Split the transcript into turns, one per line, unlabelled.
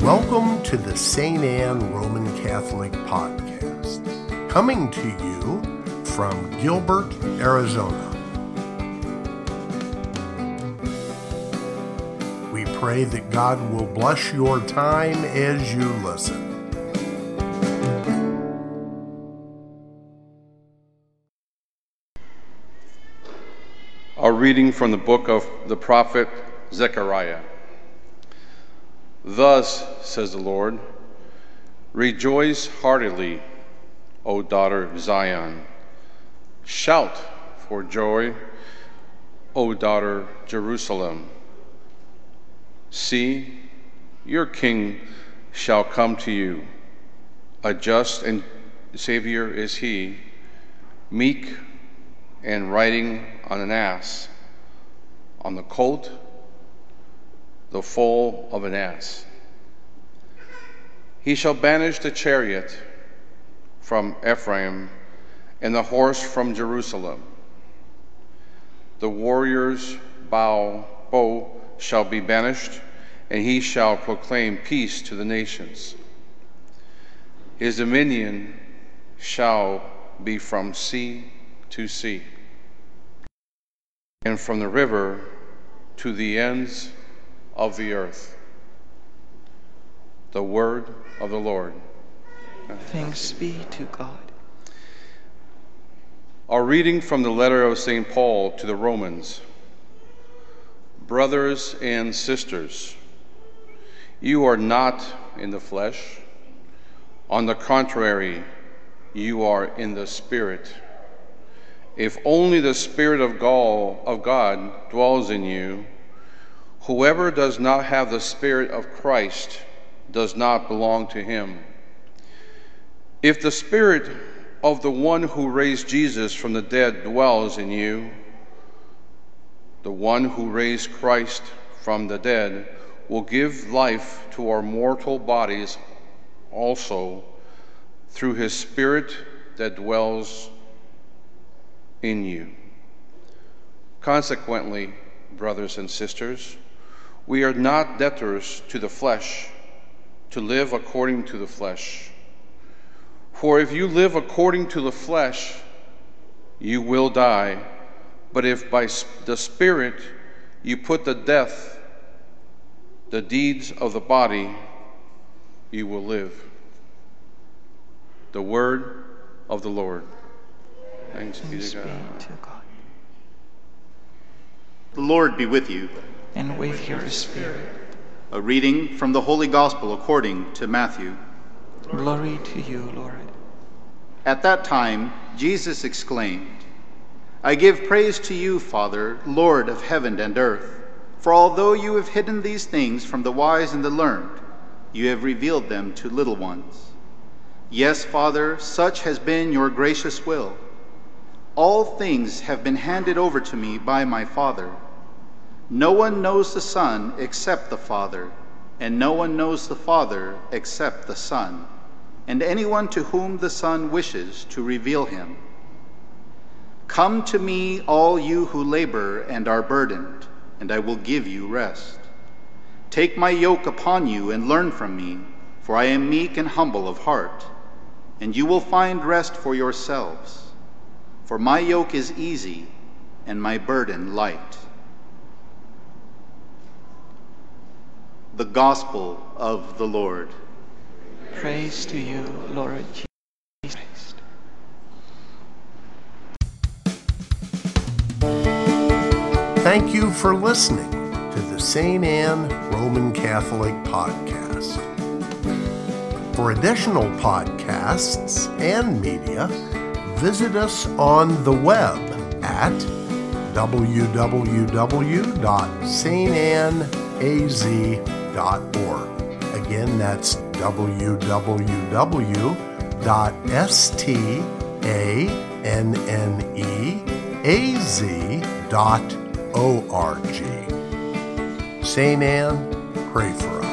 Welcome to the St. Anne Roman Catholic Podcast, coming to you from Gilbert, Arizona. We pray that God will bless your time as you listen.
A reading from the book of the prophet Zechariah. Thus says the Lord, rejoice heartily, O daughter of Zion. Shout for joy, O daughter Jerusalem. See, your king shall come to you. A just and Savior is he, meek and riding on an ass, on the colt, the foal of an ass. He shall banish the chariot from Ephraim and the horse from Jerusalem. The warrior's bow shall be banished, and he shall proclaim peace to the nations. His dominion shall be from sea to sea, and from the river to the ends of the earth. The word of the Lord.
Thanks be to God.
A reading from the letter of St. Paul to the Romans. Brothers and sisters, you are not in the flesh. On the contrary, you are in the Spirit. If only the Spirit of God dwells in you, whoever does not have the Spirit of Christ does not belong to him. If the Spirit of the one who raised Jesus from the dead dwells in you, the one who raised Christ from the dead will give life to our mortal bodies also through his Spirit that dwells in you. Consequently, brothers and sisters, we are not debtors to the flesh, to live according to the flesh. For if you live according to the flesh, you will die. But if by the Spirit you put to death the deeds of the body, you will live. The word of the Lord. Thanks be to God.
The Lord be with you.
And with your spirit.
A reading from the Holy Gospel according to Matthew.
Glory to you, Lord.
At that time, Jesus exclaimed, I give praise to you, Father, Lord of heaven and earth, for although you have hidden these things from the wise and the learned, you have revealed them to little ones. Yes, Father, such has been your gracious will. All things have been handed over to me by my Father. No one knows the Son except the Father, and no one knows the Father except the Son, and anyone to whom the Son wishes to reveal him. Come to me, all you who labor and are burdened, and I will give you rest. Take my yoke upon you and learn from me, for I am meek and humble of heart, and you will find rest for yourselves. For my yoke is easy and my burden light. The Gospel of the Lord.
Praise to you, Lord Jesus Christ.
Thank you for listening to the St. Anne Roman Catholic Podcast. For additional podcasts and media, visit us on the web at www.stanneaz.org. Again, that's www.stanneaz.org. St. Anne, pray for us.